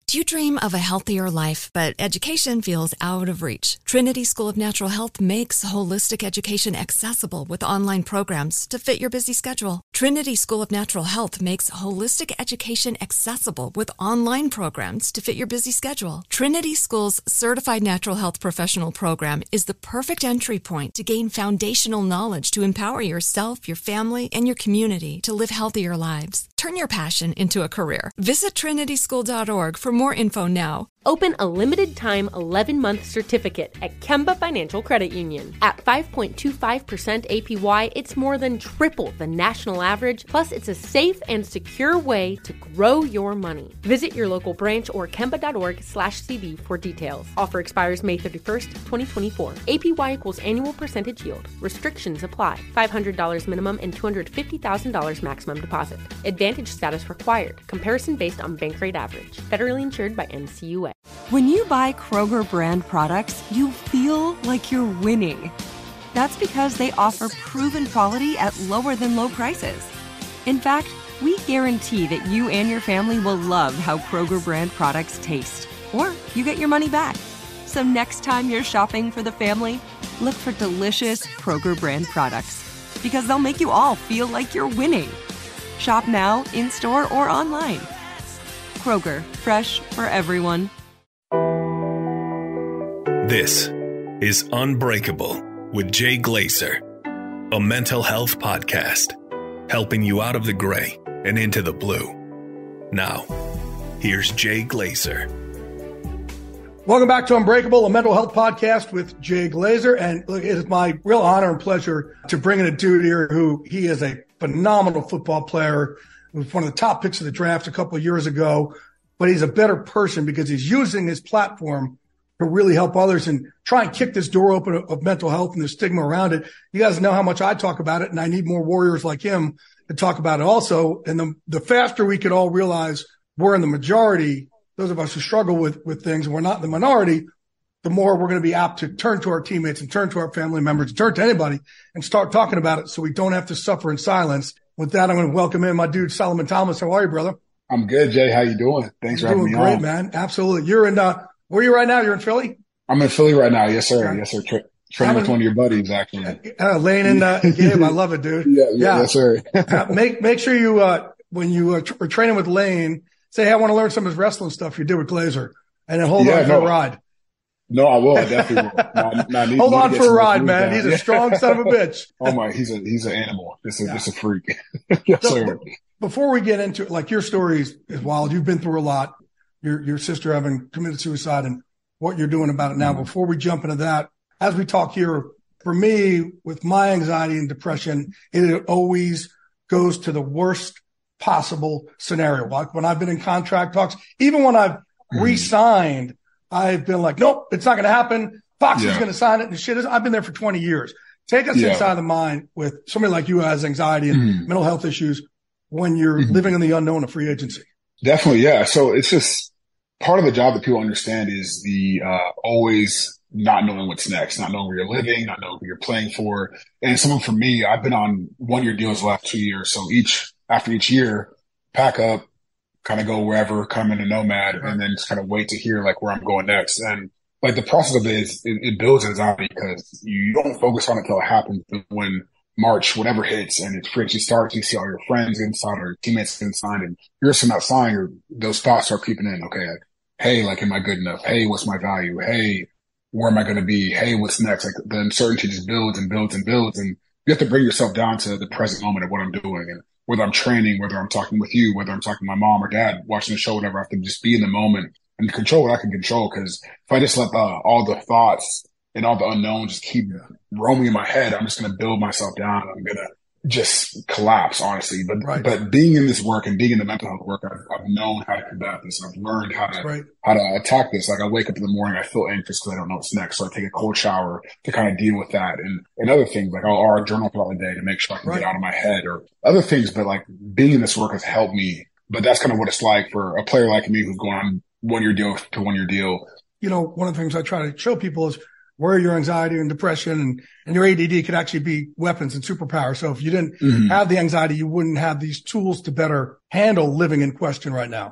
Do you dream of a healthier life, but education feels out of reach? Trinity School of Natural Health makes holistic education accessible with online programs to fit your busy schedule. Trinity School of Natural Health makes holistic education accessible with online programs to fit your busy schedule. Trinity School's Certified Natural Health Professional Program is the perfect entry point to gain foundational knowledge to empower yourself, your family, and your community to live healthier lives. Turn your passion into a career. Visit trinityschool.org for more info now. Open a limited-time 11-month certificate at Kemba Financial Credit Union. At 5.25% APY, it's more than triple the national average, plus it's a safe and secure way to grow your money. Visit your local branch or kemba.org/cb for details. Offer expires May 31st, 2024. APY equals annual percentage yield. Restrictions apply. $500 minimum and $250,000 maximum deposit. Advantage status required. Comparison based on bank rate average. Federally insured by NCUA. When you buy Kroger brand products, you feel like you're winning. That's because they offer proven quality at lower than low prices. In fact, we guarantee that you and your family will love how Kroger brand products taste, or you get your money back. So next time you're shopping for the family, look for delicious Kroger brand products, because they'll make you all feel like you're winning. Shop now, in-store, or online. Kroger, fresh for everyone. This is Unbreakable with Jay Glazer, a mental health podcast, helping you out of the gray and into the blue. Now, here's Jay Glazer. Welcome back to Unbreakable, a mental health podcast with Jay Glazer. And look, it is my real honor and pleasure to bring in a dude here who he is a phenomenal football player. He was one of the top picks of the draft a couple of years ago, but he's a better person because he's using his platform to really help others and try and kick this door open of mental health and the stigma around it. You guys know how much I talk about it, and I need more warriors like him to talk about it also. And the faster we could all realize we're in the majority, those of us who struggle with things and we're not in the minority, the more we're going to be apt to turn to our teammates and turn to our family members and turn to anybody and start talking about it so we don't have to suffer in silence. With that, I'm going to welcome in my dude, Solomon Thomas. How are you, brother? I'm good, Jay. How you doing? Thanks for having me on. Doing great, man. Absolutely. You're in where are you right now? You're in Philly? I'm in Philly right now. Yes, sir. Yes, sir. Training with one of your buddies, actually. Lane and Gabe. I love it, dude. Yeah. Yes, sir. Make sure you, when you are training with Lane, say, hey, I want to learn some of his wrestling stuff you did with Glazer. And then hold on for a ride. No, I will. I definitely will. Hold on for a ride, man. He's a strong son of a bitch. Oh my, he's an animal. Just a freak. Yes, sir. Before we get into it, like your story is wild. You've been through a lot. Your sister having committed suicide and what you're doing about it now. Mm-hmm. Before we jump into that, as we talk here, for me, with my anxiety and depression, it always goes to the worst possible scenario. Like when I've been in contract talks, even when I've re-signed, I've been like, nope, it's not going to happen. Fox is going to sign it and shit. I've been there for 20 years. Take us inside the mind with somebody like you who has anxiety and mental health issues when you're living in the unknown of free agency. Definitely. Yeah. So it's just part of the job that people understand is the always not knowing what's next, not knowing where you're living, not knowing who you're playing for. And someone for me, I've been on 1-year deals the last 2 years. So after each year, pack up, kind of go wherever, come in a nomad, and then just kind of wait to hear like where I'm going next. And like the process of it is it builds anxiety because you don't focus on it until it happens. But when March, whatever hits and it's free agency starts, you see all your friends getting signed or your teammates getting signed and you're still not signed, those thoughts start creeping in. Okay. Like, hey, like, am I good enough? Hey, what's my value? Hey, where am I going to be? Hey, what's next? Like the uncertainty just builds and builds and builds. And you have to bring yourself down to the present moment of what I'm doing. And whether I'm training, whether I'm talking with you, whether I'm talking to my mom or dad, watching the show, whatever, I have to just be in the moment and control what I can control. Cause if I just let all the thoughts and all the unknowns just keep roaming in my head, I'm just going to build myself down. I'm going to just collapse, honestly. But being in this work and being in the mental health work, I've known how to combat this. I've learned how to attack this. Like I wake up in the morning, I feel anxious because I don't know what's next. So I take a cold shower to kind of deal with that. And other things like I'll journal throughout the day to make sure I can get out of my head or other things. But like being in this work has helped me. But that's kind of what it's like for a player like me who's going on 1-year deal to 1-year deal. You know, one of the things I try to show people is where your anxiety and depression and your ADD could actually be weapons and superpowers. So if you didn't have the anxiety, you wouldn't have these tools to better handle living in question right now.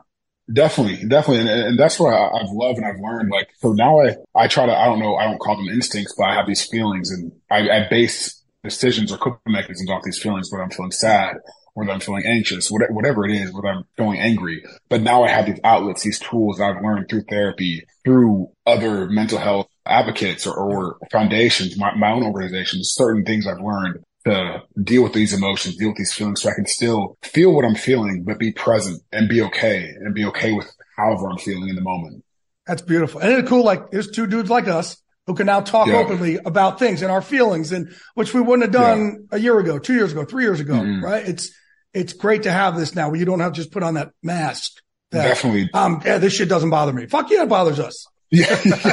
Definitely. And that's what I've loved and I've learned. Like, so now I try to, I don't call them instincts, but I have these feelings and I base decisions or coping mechanisms off these feelings, whether I'm feeling sad, whether I'm feeling anxious, whatever it is, whether I'm feeling angry. But now I have these outlets, these tools I've learned through therapy, through other mental health advocates or foundations, my own organizations, certain things I've learned to deal with these emotions, deal with these feelings so I can still feel what I'm feeling, but be present and be okay with however I'm feeling in the moment. That's beautiful. And it's cool. Like there's two dudes like us who can now talk openly about things and our feelings, and which we wouldn't have done a year ago, 2 years ago, 3 years ago, right? It's great to have this now where you don't have to just put on that mask. Definitely. This shit doesn't bother me. Fuck yeah, it bothers us. Yeah.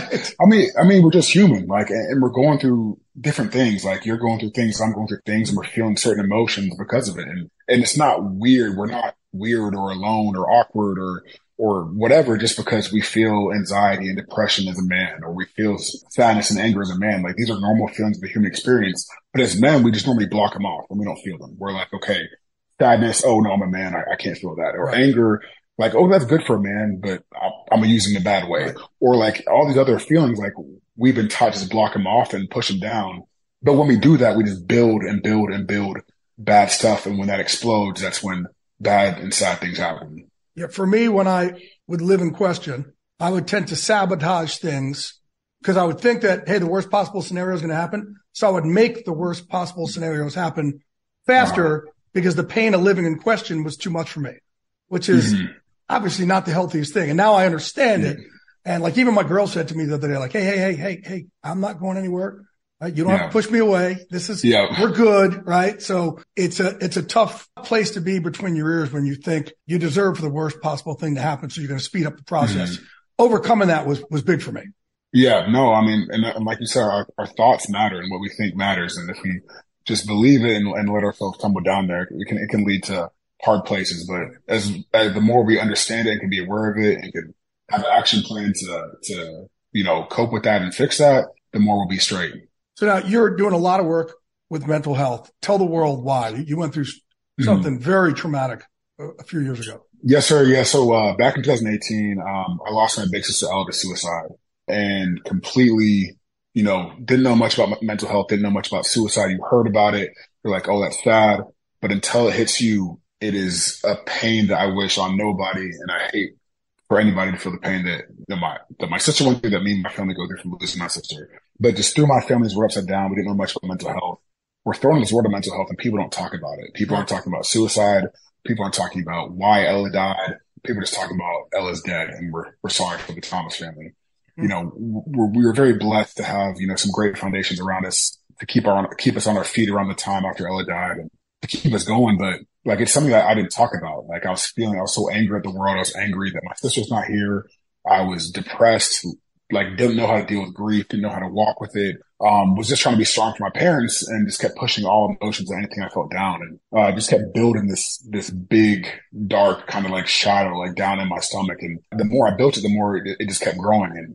I mean, we're just human, like, and we're going through different things. Like you're going through things, I'm going through things, and we're feeling certain emotions because of it. And it's not weird. We're not weird or alone or awkward or whatever, just because we feel anxiety and depression as a man, or we feel sadness and anger as a man. Like these are normal feelings of the human experience. But as men, we just normally block them off and we don't feel them. We're like, okay, sadness. Oh no, I'm a man. I can't feel that. Or anger. Like, oh, that's good for a man, but I'm gonna use it in a bad way. Or like all these other feelings, like we've been taught to just block them off and push them down. But when we do that, we just build and build and build bad stuff. And when that explodes, that's when bad and sad things happen. Yeah. For me, when I would live in question, I would tend to sabotage things because I would think that, hey, the worst possible scenario is going to happen. So I would make the worst possible scenarios happen faster because the pain of living in question was too much for me, which is obviously not the healthiest thing. And now I understand it. And like even my girl said to me the other day, like, hey, I'm not going anywhere. Right? You don't have to push me away. This is, we're good. Right. So it's a tough place to be between your ears when you think you deserve for the worst possible thing to happen. So you're going to speed up the process. Overcoming that was big for me. Yeah, no, I mean, and like you said, our thoughts matter and what we think matters. And if we just believe it and let ourselves tumble down there, it can lead to hard places. But as the more we understand it and can be aware of it and can have an action plan to, cope with that and fix that, the more we'll be straight. So now you're doing a lot of work with mental health. Tell the world why. You went through something very traumatic a few years ago. Yes, sir. Yeah. So, back in 2018, I lost my big sister Ella to suicide and completely, didn't know much about mental health, didn't know much about suicide. You heard about it. You're like, oh, that's sad. But until it hits you, it is a pain that I wish on nobody. And I hate for anybody to feel the pain that my sister went through, that me and my family go through from losing my sister. But just through my families, we're upside down. We didn't know much about mental health. We're throwing this word of mental health and people don't talk about it. People aren't talking about suicide. People aren't talking about why Ella died. People are just talking about Ella's dead, and we're sorry for the Thomas family. We were very blessed to have, some great foundations around us to keep us on our feet around the time after Ella died and to keep us going. But like, it's something that I didn't talk about. Like I was so angry at the world. I was angry that my sister's not here. I was depressed, like didn't know how to deal with grief, didn't know how to walk with it. Was just trying to be strong for my parents and just kept pushing all emotions and anything I felt down. And, just kept building this big, dark kind of like shadow, like down in my stomach. And the more I built it, the more it just kept growing. And,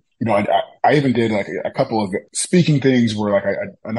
I even did like a couple of speaking things where like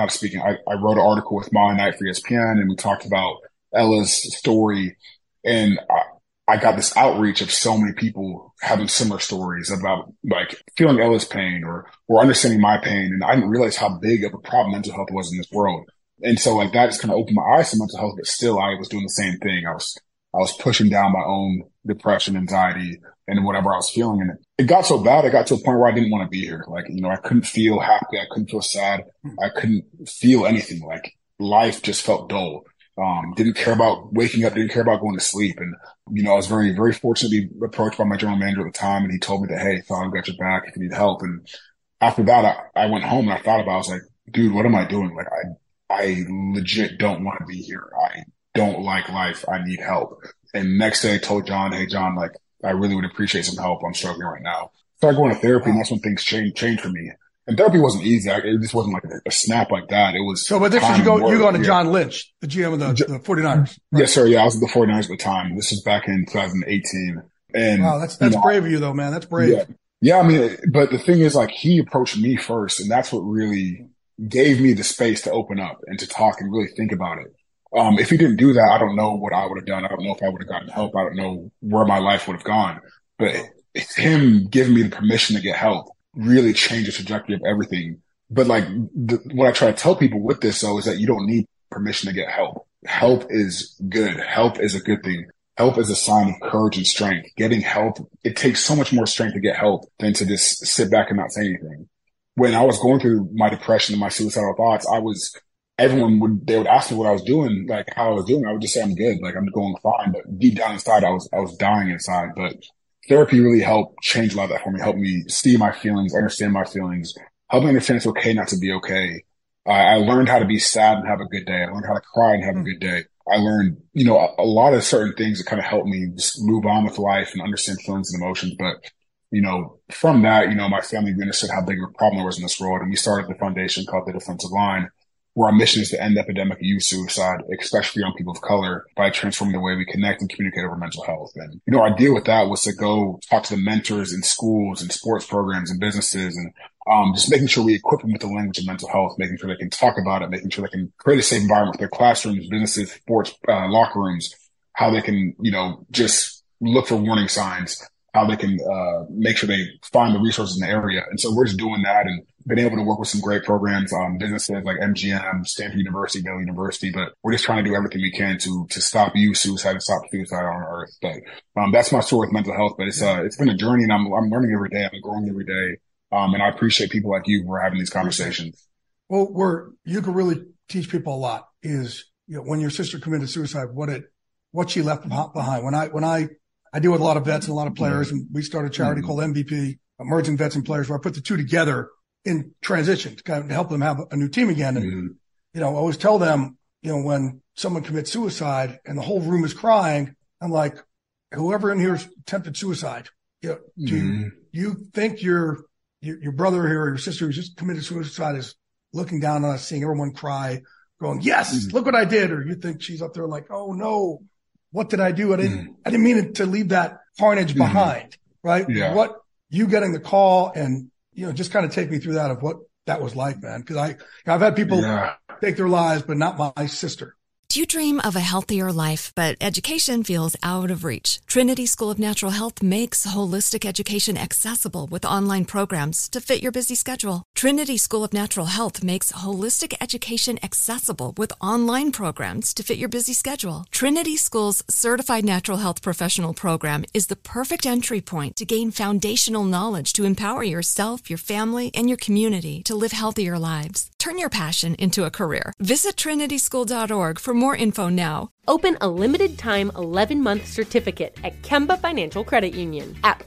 I wrote an article with Molly Knight for ESPN and we talked about Ella's story. And I got this outreach of so many people having similar stories about like feeling Ella's pain or understanding my pain. And I didn't realize how big of a problem mental health was in this world. And so like that just kind of opened my eyes to mental health, but still I was doing the same thing. I was pushing down my own depression, anxiety, and whatever I was feeling. And it got so bad. I got to a point where I didn't want to be here. Like, I couldn't feel happy. I couldn't feel sad. I couldn't feel anything. Like life just felt dull. Didn't care about waking up, didn't care about going to sleep. And, I was very, very fortunate to be approached by my general manager at the time. And he told me that, hey, I've got your back if you need help. And after that, I went home and I thought about it. I was like, dude, what am I doing? Like, I legit don't want to be here. I don't like life. I need help. And next day I told John, hey, John, like, I really would appreciate some help. I'm struggling right now. Started going to therapy and that's when things changed for me. And therapy wasn't easy. It just wasn't like a snap like that. It was. So, but this is you're going to John Lynch, the GM of the 49ers. Right? Yes, sir. Yeah. I was at the 49ers at the time. This is back in 2018. And wow, that's brave of you though, man. That's brave. Yeah. I mean, but the thing is like he approached me first and that's what really gave me the space to open up and to talk and really think about it. If he didn't do that, I don't know what I would have done. I don't know if I would have gotten help. I don't know where my life would have gone. But it's him giving me the permission to get help really changed the trajectory of everything. But like what I try to tell people with this though is that you don't need permission to get help. Help is good. Help is a good thing. Help is a sign of courage and strength. Getting help, it takes so much more strength to get help than to just sit back and not say anything. When I was going through my depression and my suicidal thoughts, they would ask me what I was doing, like how I was doing. I would just say I'm good, like I'm going fine. But deep down inside, I was dying inside. But therapy really helped change a lot of that for me, helped me see my feelings, understand my feelings, helped me understand it's okay not to be okay. I learned how to be sad and have a good day. I learned how to cry and have a good day. I learned, a lot of certain things that kind of helped me just move on with life and understand feelings and emotions. But, from that, my family understood how big of a problem there was in this world. And we started the foundation called The Defensive Line, where our mission is to end the epidemic of youth suicide, especially for young people of color, by transforming the way we connect and communicate over mental health. And, our deal with that was to go talk to the mentors in schools and sports programs and businesses and just making sure we equip them with the language of mental health, making sure they can talk about it, making sure they can create a safe environment for their classrooms, businesses, sports, locker rooms, how they can, just look for warning signs, how they can make sure they find the resources in the area. And so we're just doing that and been able to work with some great programs, businesses like MGM, Stanford University, Yale University, but we're just trying to do everything we can to stop youth suicide and stop suicide on earth. But that's my story with mental health, but it's been a journey and I'm learning every day. I'm growing every day. And I appreciate people like you who are having these conversations. Well, you can really teach people a lot is, when your sister committed suicide, what she left behind. When I deal with a lot of vets and a lot of players, and we started a charity called MVP, Emerging Vets and Players, where I put the two together in transition to kind of help them have a new team again. And, I always tell them, when someone commits suicide and the whole room is crying, I'm like, whoever in here attempted suicide, do you think your brother here or your sister who just committed suicide is looking down on us, seeing everyone cry, going, yes, look what I did? Or you think she's up there like, oh no, what did I do? I didn't mean to leave that carnage behind, right? Yeah. What you getting the call and, just kind of take me through that of what that was like, man. Cause I've had people take their lives, but not my sister. Do you dream of a healthier life, but education feels out of reach? Trinity School of Natural Health makes holistic education accessible with online programs to fit your busy schedule. Trinity School of Natural Health makes holistic education accessible with online programs to fit your busy schedule. Trinity School's Certified Natural Health Professional Program is the perfect entry point to gain foundational knowledge to empower yourself, your family, and your community to live healthier lives. Turn your passion into a career. Visit trinityschool.org for more info now. Open a limited-time 11-month certificate at Kemba Financial Credit Union. At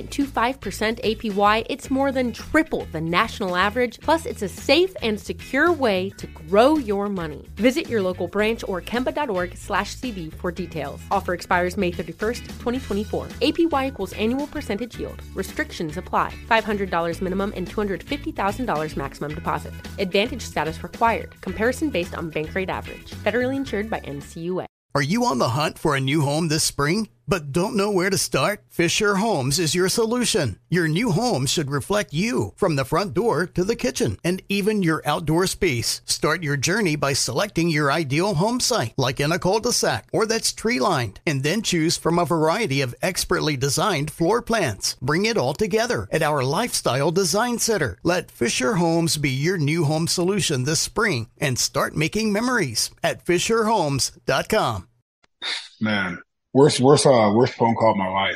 5.25% APY, it's more than triple the national average, plus it's a safe and secure way to grow your money. Visit your local branch or kemba.org/cb for details. Offer expires May 31st, 2024. APY equals annual percentage yield. Restrictions apply. $500 minimum and $250,000 maximum deposit. Advantage status required. Comparison based on bank rate average. Federally insured by NCUA. Are you on the hunt for a new home this spring, but don't know where to start? Fisher Homes is your solution. Your new home should reflect you, from the front door to the kitchen, and even your outdoor space. Start your journey by selecting your ideal home site, like in a cul-de-sac or that's tree-lined, and then choose from a variety of expertly designed floor plans. Bring it all together at our Lifestyle Design Center. Let Fisher Homes be your new home solution this spring and start making memories at FisherHomes.com. Man, worst phone call of my life.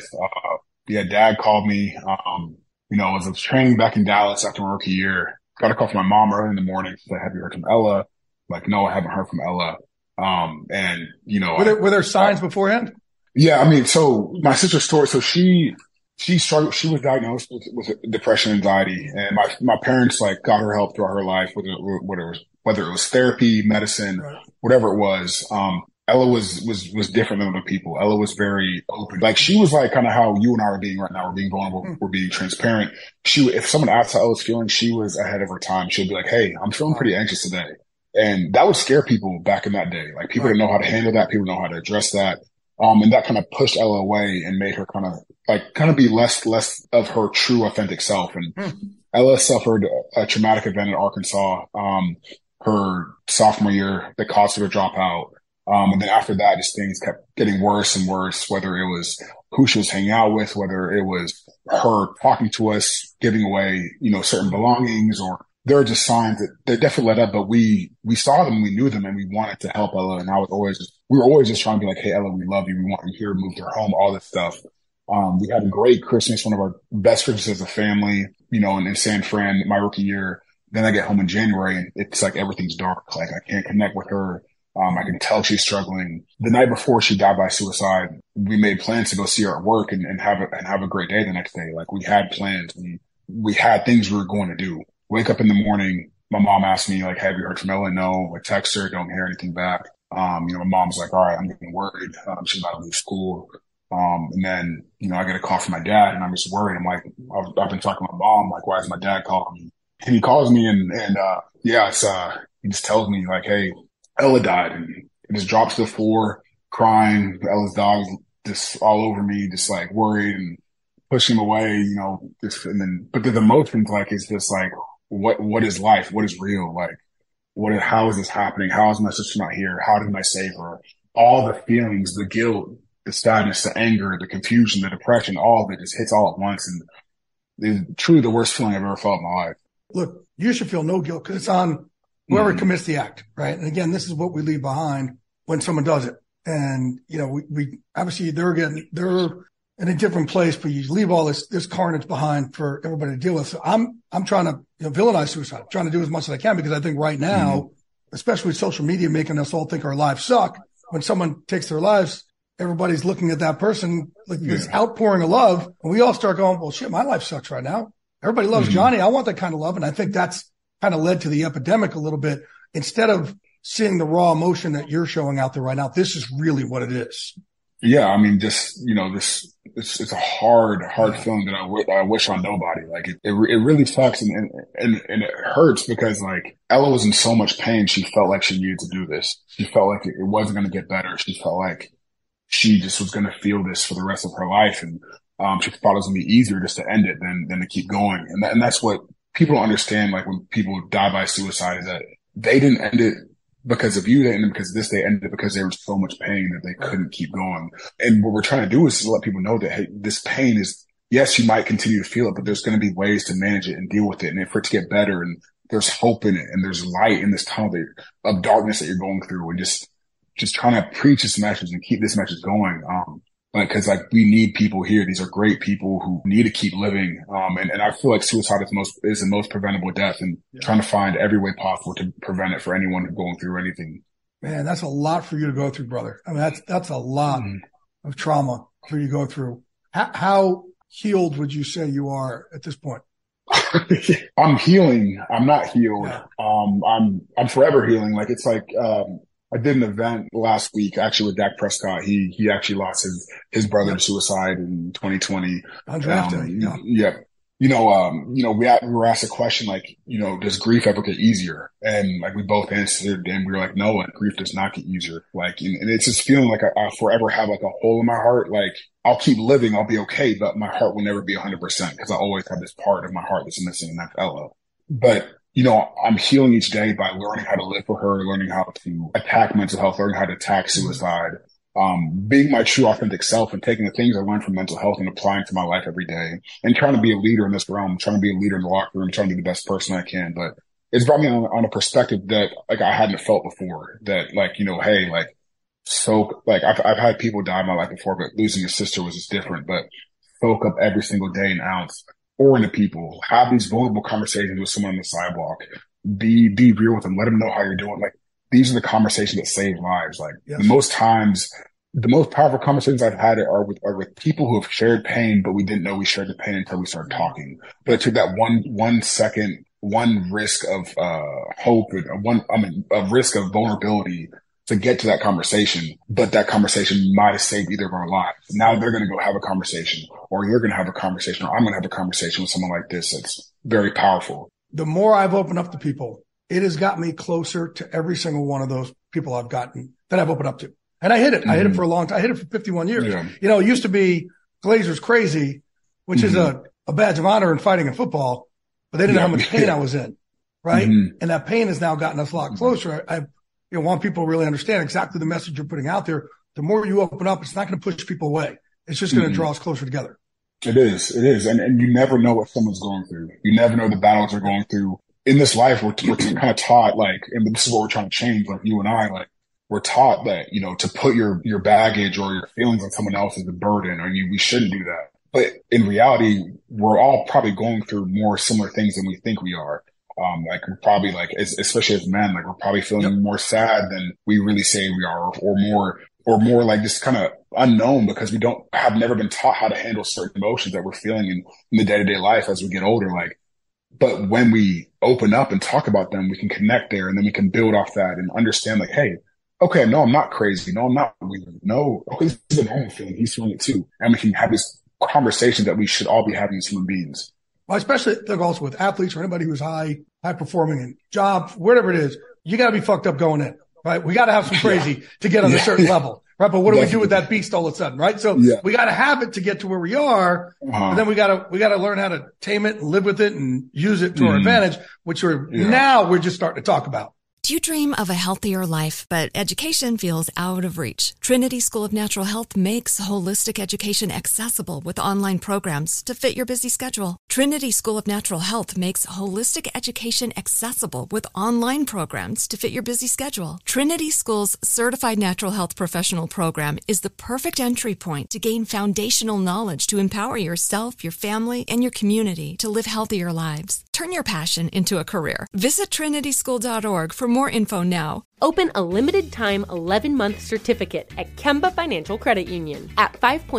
Dad called me. I was training back in Dallas after my rookie year. Got a call from my mom early in the morning. She said, "Have you heard from Ella?" Like, no, I haven't heard from Ella. Were there signs beforehand? Yeah, so my sister's story. So she struggled. She was diagnosed with depression, anxiety, and my parents got her help throughout her life, whether it was therapy, medicine, whatever it was. Ella was different than other people. Ella was very open. She was kind of how you and I are being right now. We're being vulnerable. We're being transparent. If someone asked how Ella's feeling, she was ahead of her time. She'd be like, "Hey, I'm feeling pretty anxious today." And that would scare people back in that day. People didn't know how to handle that. People didn't know how to address that. And that kind of pushed Ella away and made her kind of be less of her true authentic self. And Ella suffered a traumatic event in Arkansas, her sophomore year that caused her to drop out. And then after that, just things kept getting worse and worse, whether it was who she was hanging out with, whether it was her talking to us, giving away, certain belongings, or there were just signs that definitely led up, but we saw them, we knew them, and we wanted to help Ella. And we were always just trying to be like, hey, Ella, we love you. We want you here, move her home, all this stuff. We had a great Christmas, one of our best Christmases as a family, in San Fran, my rookie year. Then I get home in January and it's like everything's dark. Like I can't connect with her. I can tell she's struggling. The night before she died by suicide, we made plans to go see her at work and have a great day the next day. Like we had plans. We had things we were going to do. Wake up in the morning. My mom asked me like, have you heard from Ella? No. I text her, don't hear anything back. My mom's like, all right, I'm getting worried. She's about to leave school. And then, I get a call from my dad and I'm just worried. I'm like, I've been talking to my mom. Like, why is my dad calling me? And he calls me and he just tells me like, hey, Ella died, and it just drops to the floor crying. Ella's dog just all over me, just like worried and pushing him away, but the emotions like, is just like, what is life? What is real? Like, how is this happening? How is my sister not here? How didn't I save her? All the feelings, the guilt, the sadness, the anger, the confusion, the depression, all of it just hits all at once. And it's truly the worst feeling I've ever felt in my life. Look, You should feel no guilt because it's on whoever commits the act, right? And again, this is what we leave behind when someone does it. And, we obviously they're in a different place, but you leave all this carnage behind for everybody to deal with. So I'm trying to, villainize suicide. I'm trying to do as much as I can because I think right now, especially with social media making us all think our lives suck, when someone takes their lives, everybody's looking at that person like this outpouring of love. And we all start going, well, shit, my life sucks right now. Everybody loves Johnny. I want that kind of love. And I think that's kind of led to the epidemic a little bit. Instead of seeing the raw emotion that you're showing out there right now, this is really what it is. Yeah. I mean, just, it's a hard feeling that I wish on nobody. Like it really sucks. And it hurts because like Ella was in so much pain. She felt like she needed to do this. She felt like it wasn't going to get better. She felt like she just was going to feel this for the rest of her life. And, she thought it was going to be easier just to end it than to keep going. And that's what people don't understand. Like when people die by suicide is that they didn't end it because of you. They ended it because of this. They ended it because they were in so much pain that they couldn't keep going. And what we're trying to do is to let people know that, hey, this pain is, yes, you might continue to feel it, but there's going to be ways to manage it and deal with it. And for it to get better, and there's hope in it, and there's light in this tunnel of darkness that you're going through, and just trying to preach this message and keep this message going. Because like we need people here. These are great people who need to keep living. And I feel like suicide is the most preventable death, and trying to find every way possible to prevent it for anyone going through anything. Man, that's a lot for you to go through, brother. I mean, that's a lot of trauma for you to go through. How healed would you say you are at this point? I'm healing. I'm not healed. Yeah. I'm forever healing. Like it's like, I did an event last week actually with Dak Prescott. He actually lost his brother to suicide in 2020. Undrafted. Yeah. We were asked a question like, does grief ever get easier? And like we both answered, and we were like, no, grief does not get easier. Like, and it's just feeling like I forever have like a hole in my heart. Like I'll keep living, I'll be okay, but my heart will never be 100% because I always have this part of my heart that's missing, and that's Ella. But I'm healing each day by learning how to live for her, learning how to attack mental health, learning how to attack suicide, being my true authentic self and taking the things I learned from mental health and applying to my life every day, and trying to be a leader in this realm, trying to be a leader in the locker room, trying to be the best person I can. But it's brought me on a perspective that like I hadn't felt before, that like, hey, like, so like I've had people die in my life before, but losing a sister was just different. But soak up every single day an ounce. Or into people, have these vulnerable conversations with someone on the sidewalk, be real with them, let them know how you're doing. Like these are the conversations that save lives. Like the most powerful conversations I've had are with people who have shared pain, but we didn't know we shared the pain until we started talking. But it took that one second, one risk of, hope, and a risk of vulnerability to get to that conversation, but that conversation might have saved either of our lives. Now they're going to go have a conversation, or you're going to have a conversation, or I'm going to have a conversation with someone like this. That's very powerful. The more I've opened up to people, it has got me closer to every single one of those people I've opened up to. And I hit it. I hit it for a long time. I hit it for 51 years. Yeah. It used to be Glazer's crazy, which is a badge of honor in fighting in football, but they didn't know how much pain I was in. Right. And that pain has now gotten us a lot closer. want people to really understand exactly the message you're putting out there. The more you open up, it's not going to push people away. It's just going to draw us closer together. It is. And you never know what someone's going through. You never know the battles they're going through. In this life, we're kind of taught, like, and this is what we're trying to change, like you and I, like, we're taught that, to put your baggage or your feelings on someone else is a burden, or we shouldn't do that. But in reality, we're all probably going through more similar things than we think we are. Like we're probably especially as men, like we're probably feeling more sad than we really say we are, or more like just kind of unknown because we have never been taught how to handle certain emotions that we're feeling in the day-to-day life as we get older. Like, but when we open up and talk about them, we can connect there, and then we can build off that and understand, like, hey, okay, no, I'm not crazy. No, I'm not weird. No, okay, this is a normal feeling. He's feeling it too. And we can have this conversation that we should all be having as human beings. Well, especially also with athletes or anybody who's high performing in jobs, whatever it is, you got to be fucked up going in, right? We got to have some crazy to get on a certain level, right? But what do we do with that beast all of a sudden, right? So we got to have it to get to where we are. And then we got to learn how to tame it and live with it and use it to our advantage, which now we're just starting to talk about. Do you dream of a healthier life, but education feels out of reach? Trinity School of Natural Health makes holistic education accessible with online programs to fit your busy schedule. Trinity School of Natural Health makes holistic education accessible with online programs to fit your busy schedule. Trinity School's Certified Natural Health Professional Program is the perfect entry point to gain foundational knowledge to empower yourself, your family, and your community to live healthier lives. Turn your passion into a career. Visit trinityschool.org for more info now. Open a limited-time 11-month certificate at Kemba Financial Credit Union. At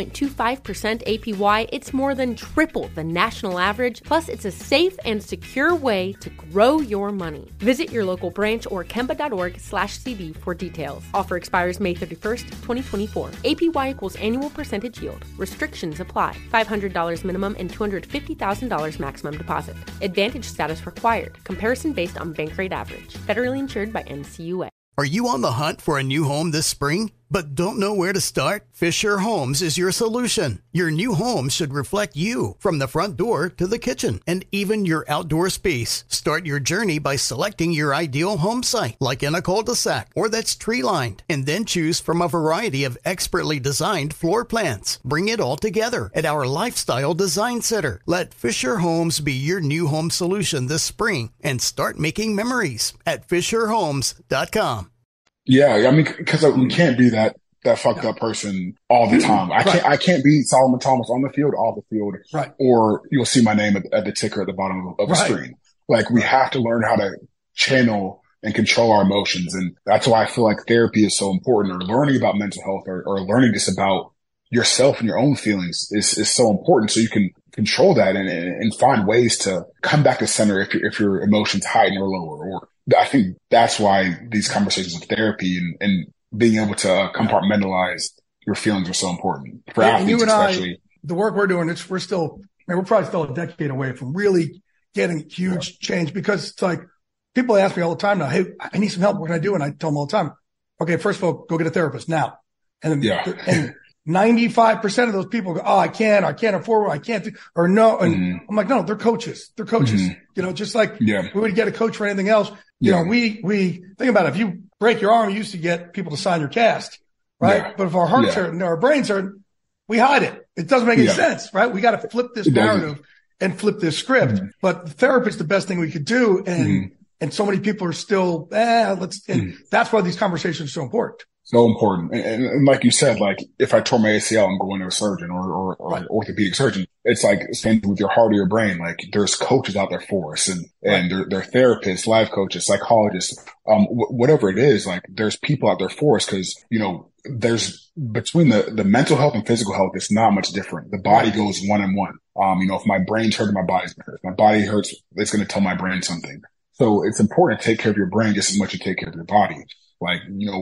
5.25% APY, it's more than triple the national average, plus it's a safe and secure way to grow your money. Visit your local branch or kemba.org/CD for details. Offer expires May 31st, 2024. APY equals annual percentage yield. Restrictions apply. $500 minimum and $250,000 maximum deposit. Advantage status required. Comparison based on bank rate average. Federally insured by NCUA. Are you on the hunt for a new home this spring, but don't know where to start? Fisher Homes is your solution. Your new home should reflect you, from the front door to the kitchen, and even your outdoor space. Start your journey by selecting your ideal home site, like in a cul-de-sac or that's tree-lined, and then choose from a variety of expertly designed floor plans. Bring it all together at our Lifestyle Design Center. Let Fisher Homes be your new home solution this spring and start making memories at FisherHomes.com. Yeah, I mean, because we can't be that fucked up person all the time. I can't be Solomon Thomas on the field, off the field, or you'll see my name at the ticker at the bottom of the screen. Like, we have to learn how to channel and control our emotions, and that's why I feel like therapy is so important, or learning about mental health, or learning just about yourself and your own feelings is so important, so you can control that and find ways to come back to center if your emotions heighten or lower. Or I think that's why these conversations of therapy and being able to compartmentalize your feelings are so important for athletes, you and especially. The work we're doing, we're probably still a decade away from really getting huge change, because it's like, people ask me all the time now, hey, I need some help. What can I do? And I tell them all the time, okay, first of all, go get a therapist now. And then, and 95% of those people go, oh, I can't afford it. I can't do, or no. And I'm like, no, they're coaches. They're coaches. Just like we would get a coach for anything else. You know, we think about it. If you break your arm, you used to get people to sign your cast, right? Yeah. But if our hearts hurt and our brains hurt, we hide it. It doesn't make any sense, right? We got to flip this narrative and flip this script. But the therapist's the best thing we could do. And so many people are still, and that's why these conversations are so important. So important. And like you said, like, if I tore my ACL, I'm going to a surgeon or an orthopedic surgeon. It's like same with your heart or your brain. Like, there's coaches out there for us, and they're therapists, life coaches, psychologists, whatever it is. Like, there's people out there for us, because, there's between the mental health and physical health, it's not much different. The body goes one on one. If my brain's hurting, my body's going to hurt. If my body hurts, it's going to tell my brain something. So it's important to take care of your brain just as much as you take care of your body. Like,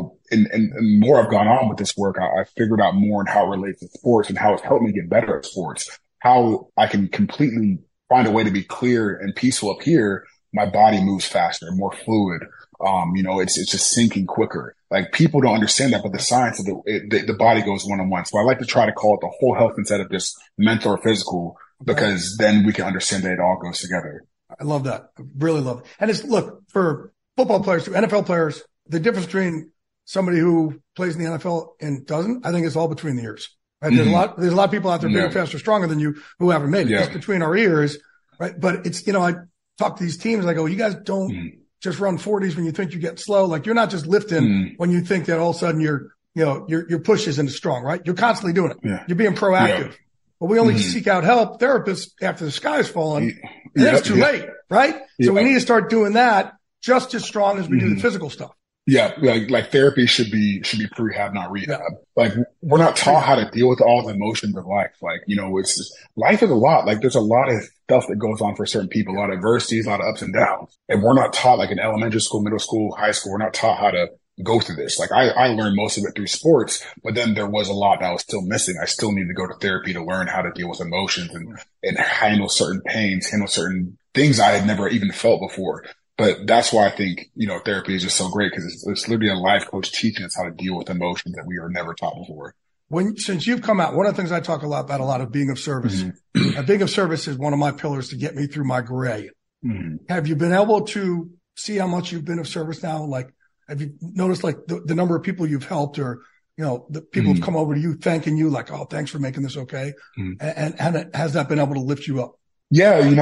and more I've gone on with this work, I figured out more on how it relates to sports and how it's helped me get better at sports, how I can completely find a way to be clear and peaceful up here. My body moves faster, more fluid. It's just sinking quicker. Like, people don't understand that, but the science of the body goes one on one. So I like to try to call it the whole health instead of just mental or physical, because then we can understand that it all goes together. I love that. I really love it. And look, for football players, NFL players, the difference between somebody who plays in the NFL and doesn't, I think it's all between the ears. Right? There's a lot of people out there bigger, faster, stronger than you who haven't made it. It's between our ears, right? But it's, I talk to these teams and I go, you guys don't just run 40s when you think you get slow. Like you're not just lifting when you think that all of a sudden your push isn't as strong, right? You're constantly doing it. Yeah. You're being proactive. Yeah. But we only seek out help, therapists, after the sky's fallen. And it's too late, right? So we need to start doing that just as strong as we do the physical stuff. Yeah, like therapy should be prehab, not rehab. Like we're not taught how to deal with all the emotions of life. Like, it's just, life is a lot. Like there's a lot of stuff that goes on for certain people, a lot of adversities, a lot of ups and downs. And we're not taught, like in elementary school, middle school, high school, we're not taught how to go through this. Like I learned most of it through sports, but then there was a lot that I was still missing. I still need to go to therapy to learn how to deal with emotions and handle certain pains, handle certain things I had never even felt before. But that's why I think, therapy is just so great because it's literally a life coach teaching us how to deal with emotions that we were never taught before. Since you've come out, one of the things I talk a lot of being of service. Being of service is one of my pillars to get me through my gray. Have you been able to see how much you've been of service now? Like, have you noticed like the number of people you've helped or, the people have come over to you thanking you like, oh, thanks for making this okay. And has that been able to lift you up? Yeah, I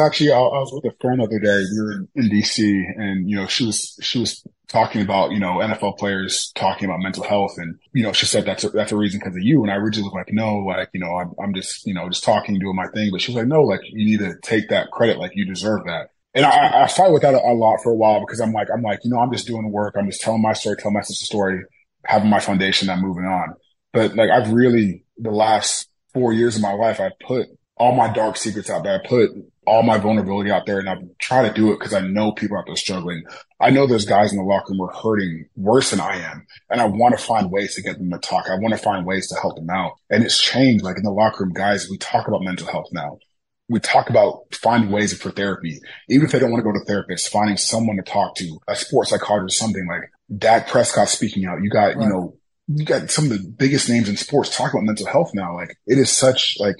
was with a friend the other day. We were in DC and, she was talking about, NFL players talking about mental health. And, she said that's a reason because of you. And I originally was like, no, like, I'm just, just talking, doing my thing. But she was like, no, like you need to take that credit. Like you deserve that. And I fight with that a lot for a while because I'm like, I'm just doing the work. I'm just telling my story, telling my sister's story, having my foundation. I'm moving on. But like, I've really, the last 4 years of my life, I've put all my dark secrets out there. I put all my vulnerability out there and I've tried to do it because I know people out there struggling. I know there's guys in the locker room who are hurting worse than I am. And I want to find ways to get them to talk. I want to find ways to help them out. And it's changed. Like in the locker room, guys, we talk about mental health now. We talk about finding ways for therapy. Even if they don't want to go to therapists, finding someone to talk to, a sports psychologist, something like Dak Prescott speaking out. You got, you got some of the biggest names in sports talking about mental health now. Like it is such like,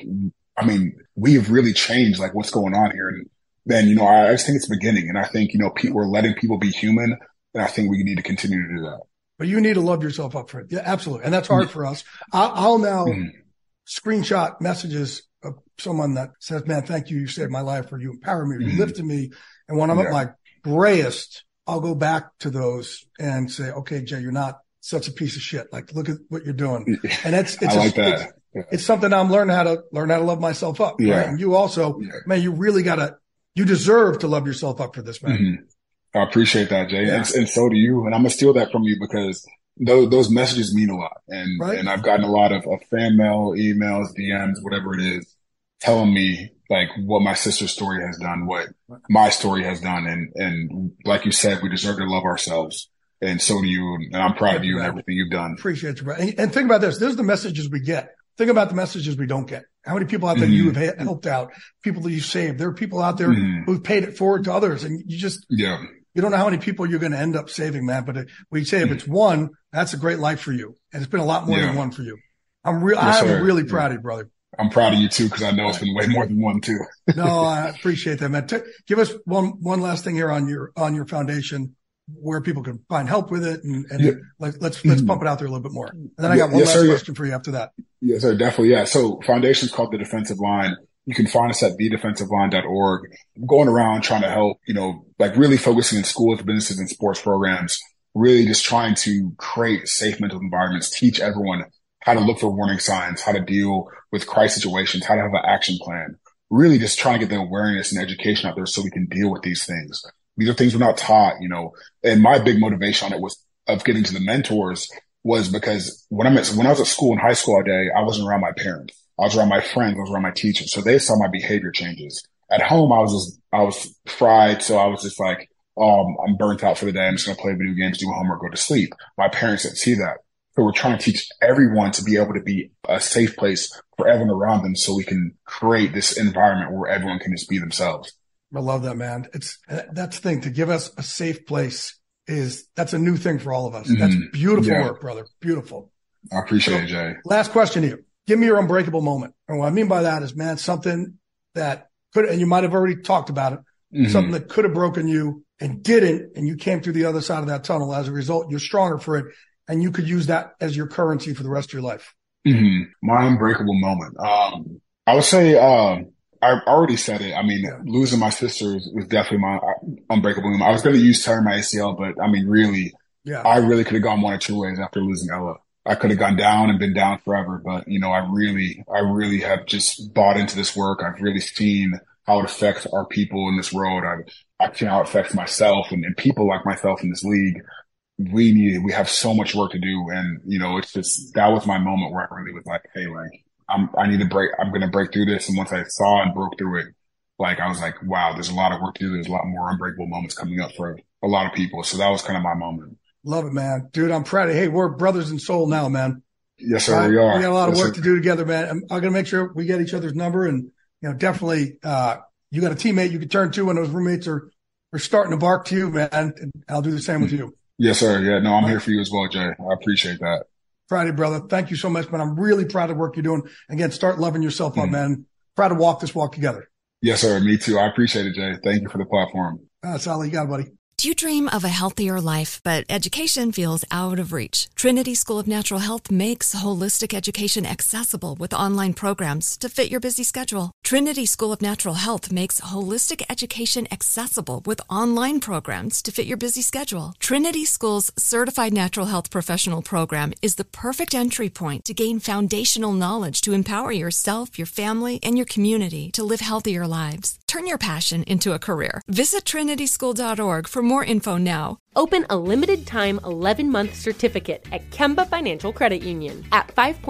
we have really changed like what's going on here. And then, I just think it's beginning. And I think, we're letting people be human. And I think we need to continue to do that. But you need to love yourself up for it. Yeah, absolutely. And that's hard for us. I'll now screenshot messages of someone that says, man, thank you. You saved my life or you empowered me or you lifted me. And when I'm at my grayest, I'll go back to those and say, okay, Jay, you're not such a piece of shit. Like, look at what you're doing. And it's I like that. It's something I'm learning how to love myself up. Yeah. Right? And you also, man, you really you deserve to love yourself up for this, man. I appreciate that, Jay. Yeah. And so do you. And I'm going to steal that from you because those messages mean a lot. And I've gotten a lot of fan mail, emails, DMs, whatever it is, telling me like what my sister's story has done, what my story has done. And like you said, we deserve to love ourselves. And so do you. And I'm proud of you and everything you've done. Appreciate you, bro. And think about this. This is the messages we get. Think about the messages we don't get. How many people out there you have helped out, people that you saved? There are people out there who've paid it forward to others. And you just, you don't know how many people you're going to end up saving, man. But we say if it's one, that's a great life for you. And it's been a lot more than one for you. I'm really proud of you, brother. I'm proud of you too, because I know it's been way more than one too. No, I appreciate that, man. Give us one last thing here on your foundation, where people can find help with it, and let's pump it out there a little bit more. And then I got one last question for you after that. Yes, sir, definitely. Yeah. So foundation's called The Defensive Line. You can find us at thedefensiveline.org. I'm going around trying to help, like really focusing in schools, businesses, and sports programs, really just trying to create safe mental environments, teach everyone how to look for warning signs, how to deal with crisis situations, how to have an action plan, really just trying to get the awareness and education out there so we can deal with these things. These are things we're not taught, and my big motivation on it of getting to the mentors was because when I was at school in high school all day, I wasn't around my parents. I was around my friends. I was around my teachers. So they saw my behavior changes. At home, I was fried. So I was just like, I'm burnt out for the day. I'm just going to play video games, do homework, go to sleep. My parents didn't see that. So we're trying to teach everyone to be able to be a safe place for everyone around them so we can create this environment where everyone can just be themselves. I love that, man. That's the thing, to give us a safe place that's a new thing for all of us. That's beautiful work, brother. Beautiful. I appreciate it, Jay. Last question to you. Give me your unbreakable moment. And what I mean by that is, man, something that could, and you might have already talked about it, something that could have broken you and didn't, and you came through the other side of that tunnel. As a result, you're stronger for it, and you could use that as your currency for the rest of your life. Mm-hmm. My unbreakable moment. I would say, I already said it. I mean, losing my sister was definitely my unbreakable moment. I was going to use tearing my ACL, but I mean, really, I really could have gone one or two ways after losing Ella. I could have gone down and been down forever, but you know, I really have just bought into this work. I've really seen how it affects our people in this world. I've seen how it affects myself and people like myself in this league. We have so much work to do. And, you know, it's just, that was my moment where I really was like, hey, like, I need to break, I'm going to break through this. And once I saw and broke through it, like, I was like, wow, there's a lot of work to do. There's a lot more unbreakable moments coming up for a lot of people. So that was kind of my moment. Love it, man. Dude, I'm proud of you. Hey, we're brothers in soul now, man. Yes, sir. We are. We got a lot of work to do together, man. I'm going to make sure we get each other's number and, you know, definitely, you got a teammate you can turn to when those roommates are starting to bark to you, man. And I'll do the same with you. Yes, sir. Yeah, no, I'm here for you as well, Jay. I appreciate that. Friday, brother. Thank you so much, man. I'm really proud of the work you're doing. Again, start loving yourself up, man. Proud to walk this walk together. Yes, sir. Me too. I appreciate it, Jay. Thank you for the platform. That's all you got, buddy. Do you dream of a healthier life, but education feels out of reach? Trinity School of Natural Health makes holistic education accessible with online programs to fit your busy schedule. Trinity School of Natural Health makes holistic education accessible with online programs to fit your busy schedule. Trinity School's Certified Natural Health Professional Program is the perfect entry point to gain foundational knowledge to empower yourself, your family, and your community to live healthier lives. Turn your passion into a career. Visit trinityschool.org for more info now. Open a limited-time 11-month certificate at Kemba Financial Credit Union. At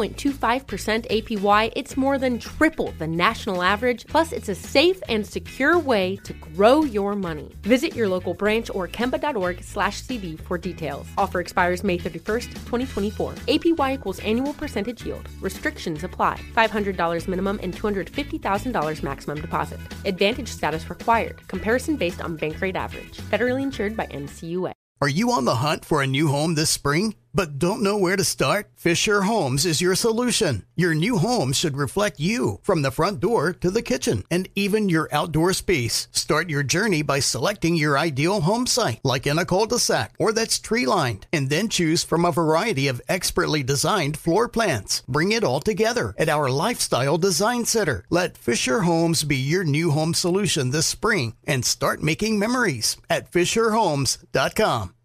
5.25% APY, it's more than triple the national average, plus it's a safe and secure way to grow your money. Visit your local branch or kemba.org/CD for details. Offer expires May 31st, 2024. APY equals annual percentage yield. Restrictions apply. $500 minimum and $250,000 maximum deposit. Advantage status required. Comparison based on bank rate average. Federally insured by NCUA. Are you on the hunt for a new home this spring, but don't know where to start? Fisher Homes is your solution. Your new home should reflect you, from the front door to the kitchen, and even your outdoor space. Start your journey by selecting your ideal home site, like in a cul-de-sac or that's tree-lined, and then choose from a variety of expertly designed floor plans. Bring it all together at our Lifestyle Design Center. Let Fisher Homes be your new home solution this spring and start making memories at FisherHomes.com.